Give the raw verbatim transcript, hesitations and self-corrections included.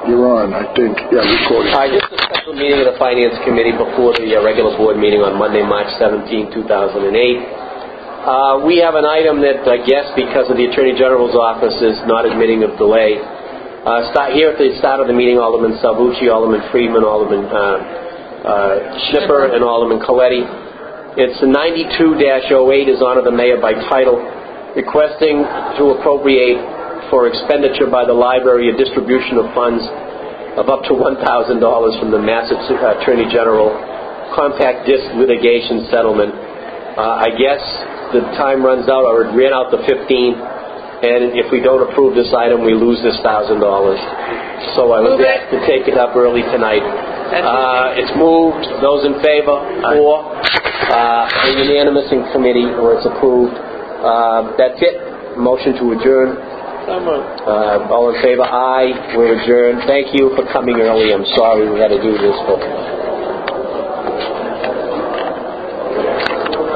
You're on, I think. Yeah, recording. All right, this is a special meeting of the Finance Committee before the uh, regular board meeting on Monday, March seventeenth, two thousand eight. Uh, we have an item that I guess because of the Attorney General's office is not admitting of delay. Uh, start here at the start of the meeting, Alderman Salvucci, Alderman Friedman, Alderman uh, uh, Schnipper, and Alderman Coletti. It's ninety-two dash oh eight is honor the mayor by title, requesting to appropriate for expenditure by the library a distribution of funds of up to one thousand dollars from the Massachusetts Attorney General compact disc litigation settlement. Uh, I guess the time runs out, or it ran out the fifteenth, and if we don't approve this item, we lose this one thousand dollars. So I was asked to take it up early tonight. Uh, it's moved. Those in favor? Four. Uh, unanimous in committee, or it's approved. Uh, that's it. Motion to adjourn. Uh, all in favor? Aye. We're adjourned. Thank you for coming early. I'm sorry we had to do this, but